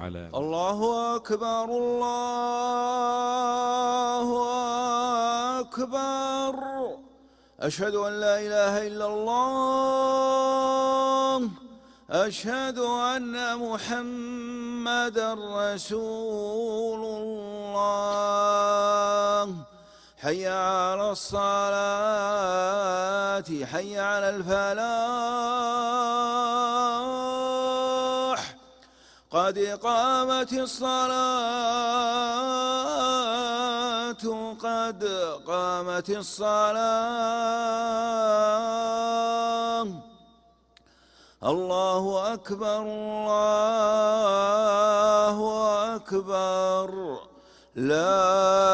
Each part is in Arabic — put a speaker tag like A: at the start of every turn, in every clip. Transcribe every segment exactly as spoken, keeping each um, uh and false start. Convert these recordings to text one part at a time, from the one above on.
A: على
B: الله أكبر الله أكبر. أشهد أن لا إله إلا الله. أشهد أن محمدًا رسول الله. حي على الصلاة حي على الفلاح. قد قامت الصلاة قد قامت الصلاة. الله أكبر الله أكبر. لا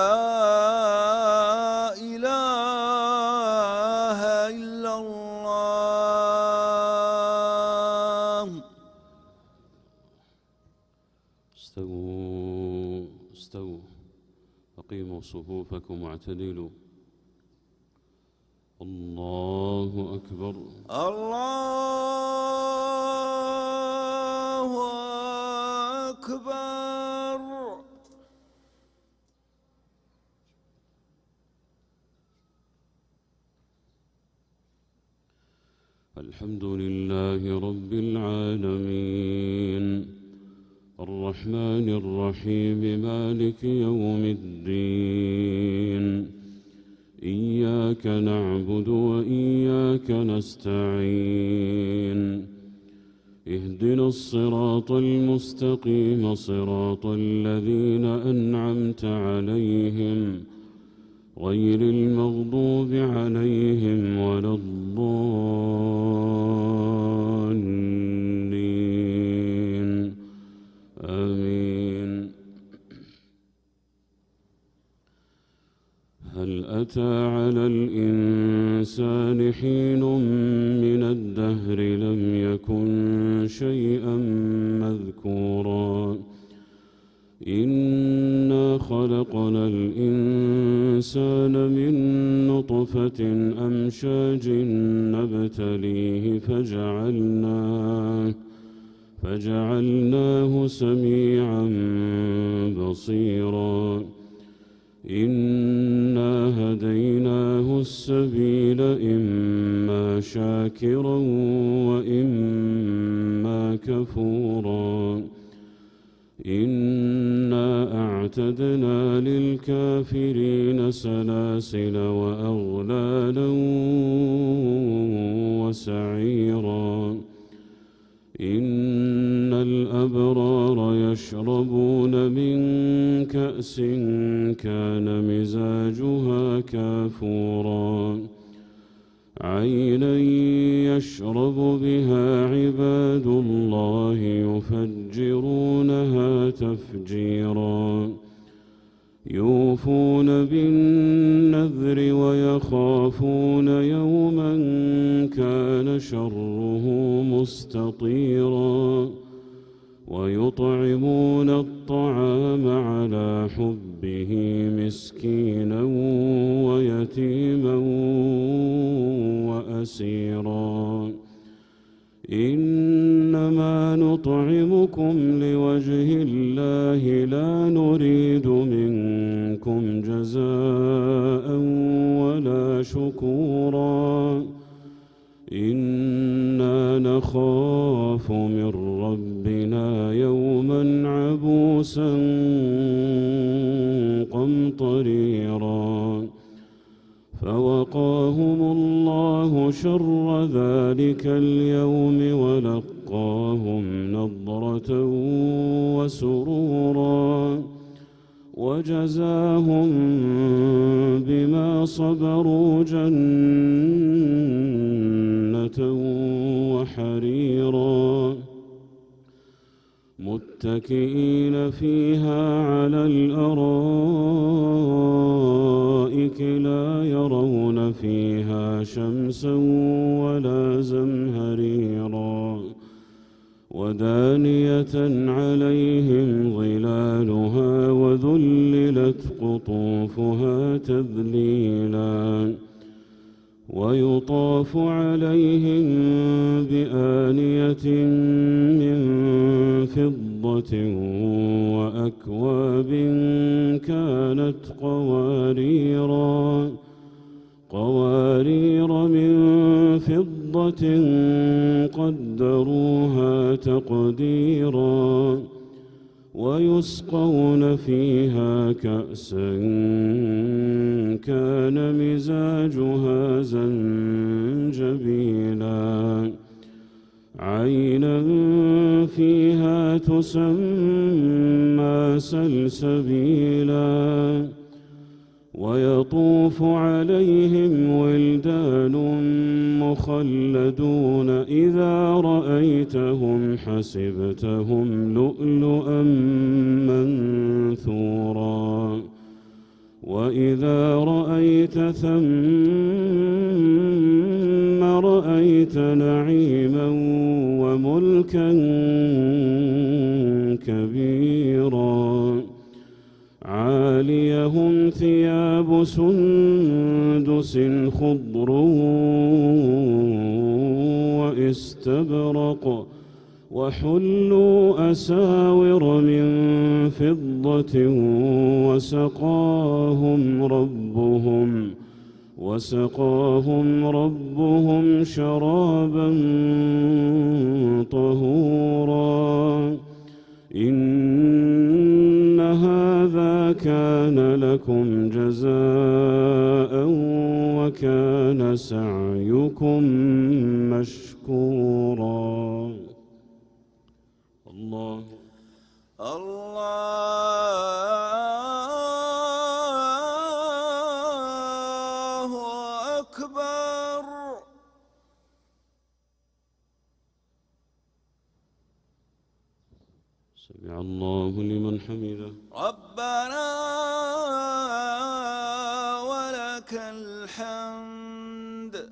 B: إله إلا الله.
C: استووا استووا أقيموا صفوفكم واعتدلوا. الله أكبر
B: الله أكبر.
C: الحمد لله رب العالمين الرحمن الرحيم مالك يوم الدين. إياك نعبد وإياك نستعين. اهدنا الصراط المستقيم صراط الذين أنعمت عليهم غير المغضوب عليهم ولا الضالين. آمين. هل أتى على الإنسان حين من الدهر لم يكن شيئا مذكورا. إنا خلقنا الإنسان من نطفة أمشاج نبتليه فجعلناه فجعلناه سميعا بصيرا. إنا هديناه السبيل إما شاكرا وإما كفورا. إنا أعتدنا للكافرين سلاسل وأغلالا وسعيرا. إن الأبرار يشربون من كأس كان مزاجها كافورا. عينا يشرب بها عباد الله يفجرونها تفجيرا. يوفون بالنذر ويخافون يوما كان شره مستطيرا. ويطعمون الطعام على حبه مسكينا ويتيما وأسيرا. إنما نطعمكم لوجه الله لا نريد منكم جزاء ولا شكورا. إنا نخاف من ربنا يوما عبوسا قمطريرا. فوقاهم الله شر ذلك اليوم ولقاهم نضرة وسرورا. وجزاهم بما صبروا جنة وحريرا. متكئين فيها على الأرائك لا يرون فيها شمسا ولا زمهريرا. ودانية عليهم ظلالها وذللت قطوفها تذليلا. ويطاف عليهم بآنية من فضة فضة وأكواب كانت قواريرا قوارير من فضة قدروها تقديرا ويسقون فيها كأسا كان مزاجها زنجبيلا عينا فيها تسمى سلسبيلا ويطوف عليهم ولدان مخلدون إذا رأيتهم حسبتهم لؤلؤا منثورا وإذا رأيت ثم رأيت نعيما وملكا كبيرا عاليهم ثياب سندس خضر واستبرق وحلوا أساور من فضة وسقاهم ربهم وسقاهم ربهم شرابا طهورا إن هذا كان لكم جزاء وكان سعيكم مشكورا. الله
B: الله أكبر.
C: سمع الله لمن حمده.
B: ربنا ولك الحمد.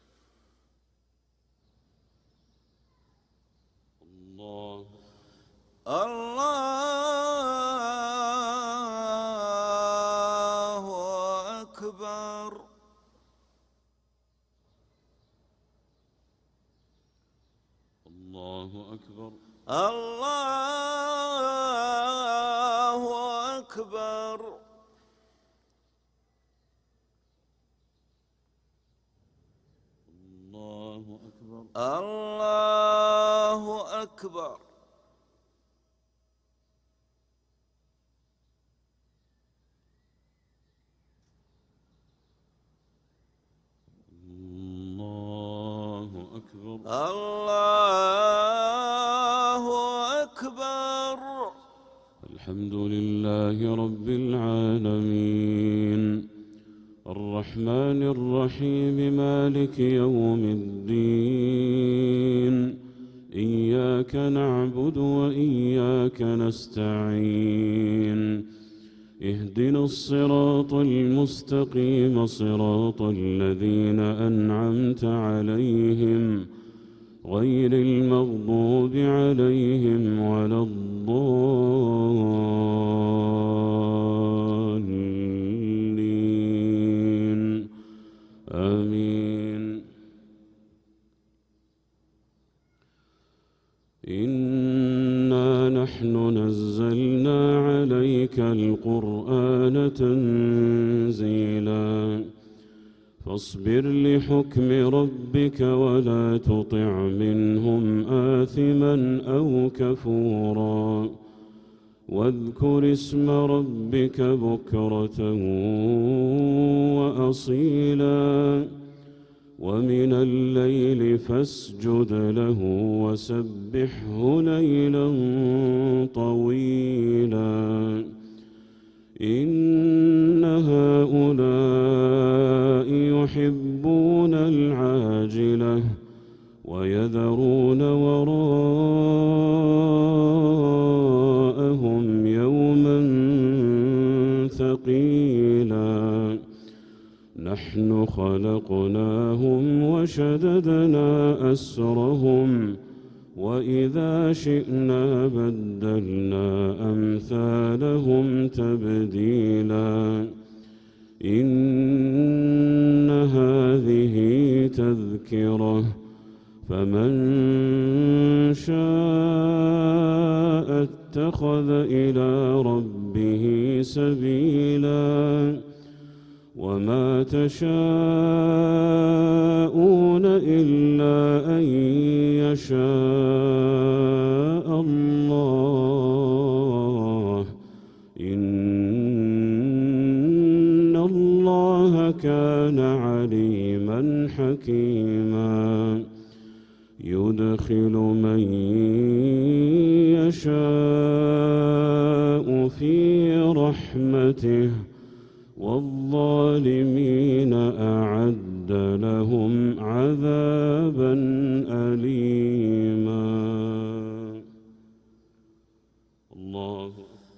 C: الله
B: الله أكبر.
C: الله أكبر.
B: الله أكبر.
C: الله أكبر.
B: الله أكبر.
C: الله أكبر.
B: الله أكبر.
C: الحمد لله رب العالمين الرحمن الرحيم مالك يوم الدين إياك نعبد وإياك نستعين اهدنا الصراط المستقيم صراط الذين أنعمت عليهم غير المغضوب عليهم ولا الضالين آمين. إنا نحن نزلنا عليك القرآن تنزيلا فاصبر لحكم ربك ولا تطع منهم آثما أو كفورا واذكر اسم ربك بكرة وأصيلا ومن الليل فاسجد له وسبحه ليلا طويلا إن هؤلاء يحبون العاجلة ويذرون وراءهم يوما ثقيلا نحن خلقناهم وشددنا أسرهم وإذا شئنا بدلنا أمثالهم تبديلا إن هذه تذكرة فمن شاء اتخذ إلى ربه سبيلا وما تشاءون إلا أن يشاء الله إن الله كان عليما حكيما يدخل من يشاء في رحمته والظالمين أعد لهم عذابا أليما. الله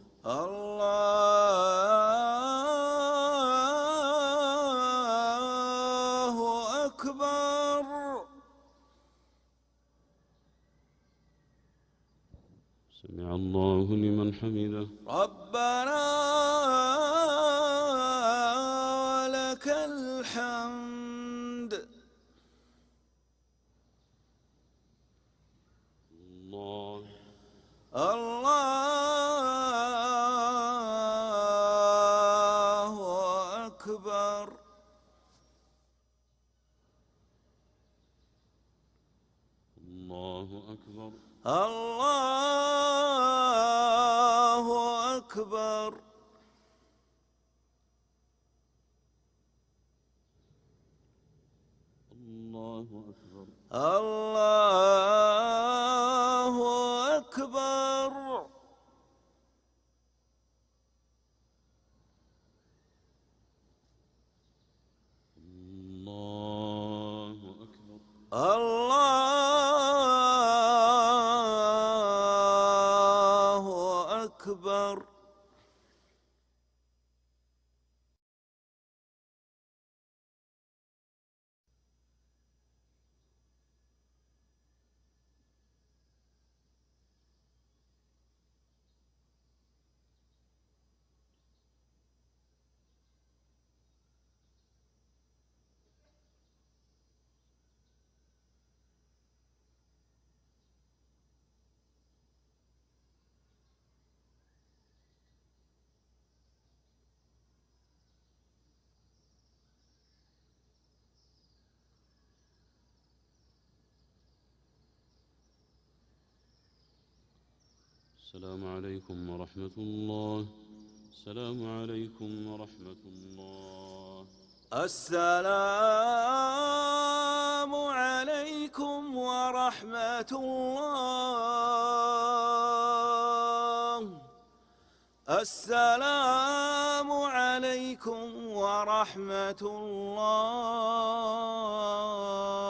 B: الله أكبر.
C: سمع الله لمن حمده.
B: ربنا ولك الحمد.
C: الله
B: الله أكبر.
C: الله أكبر.
B: الله أكبر.
C: الله أكبر.
B: الله أكبر.
C: الله أكبر.
B: الله أكبر.
C: السلام عليكم ورحمة الله. السلام عليكم ورحمة الله.
B: السلام عليكم ورحمة الله. السلام عليكم ورحمة الله.